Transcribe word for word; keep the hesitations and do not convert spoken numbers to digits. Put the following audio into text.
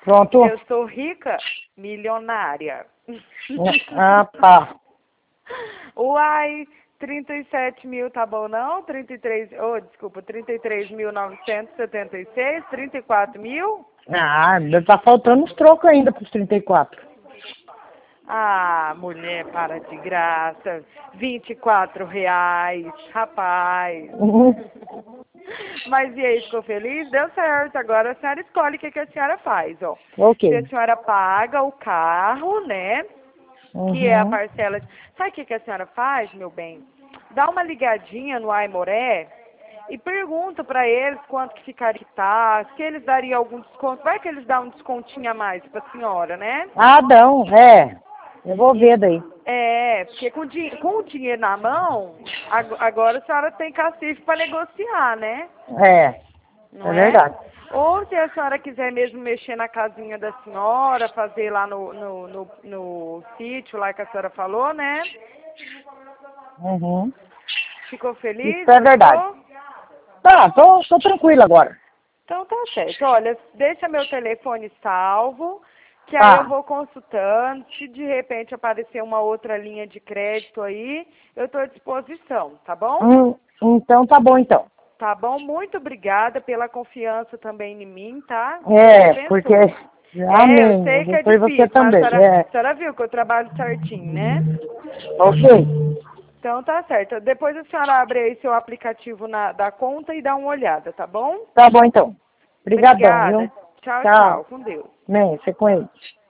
Pronto. Eu sou rica, milionária. Ah, tá. Uai, trinta e sete mil tá bom não? trinta e três, oh, desculpa, trinta e três mil novecentos e setenta e seis, trinta e quatro mil? Ah, tá faltando uns trocos ainda pros trinta e quatro. Ah, mulher, para de graça. vinte e quatro reais, rapaz. Uhum. Mas e aí, ficou feliz? Deu certo. Agora a senhora escolhe o que, que a senhora faz, ó. Ok. Se a senhora paga o carro, né? Que é a Uhum. parcela. de- Sabe o que, que a senhora faz, meu bem? Dá uma ligadinha no Aimoré e pergunta pra eles quanto que ficaria que tá, se eles dariam algum desconto. Vai que eles dão um descontinho a mais pra senhora, né? Ah, não, é. Eu vou E- ver daí. É, porque com, di com o dinheiro na mão, ag- agora a senhora tem cacife para negociar, né? É, Não é é? verdade. Ou se a senhora quiser mesmo mexer na casinha da senhora, fazer lá no, no, no, no sítio lá que a senhora falou, né? Uhum. Ficou Isso feliz? é verdade. Gostou? Tá, tô, tô tranquilo agora. Então tá certo. Olha, deixa meu telefone salvo, que aí eu Tá. vou consultando. Se de repente aparecer uma outra linha de crédito aí, eu estou à disposição, tá bom? Hum, então tá bom então. Tá bom? Muito obrigada pela confiança também em mim, tá? Deus É, porque. abençoe. É, eu Amém. sei que é Abençoe você difícil, mas a também. senhora, É. a senhora viu que eu trabalho certinho, né? Ok. Então tá certo. Depois a senhora abre aí seu aplicativo na, da conta e dá uma olhada, tá bom? Tá bom então. Obrigadão, Obrigada. viu? Tchau, tchau. Tchau. Com Deus. Amém. Você com ele.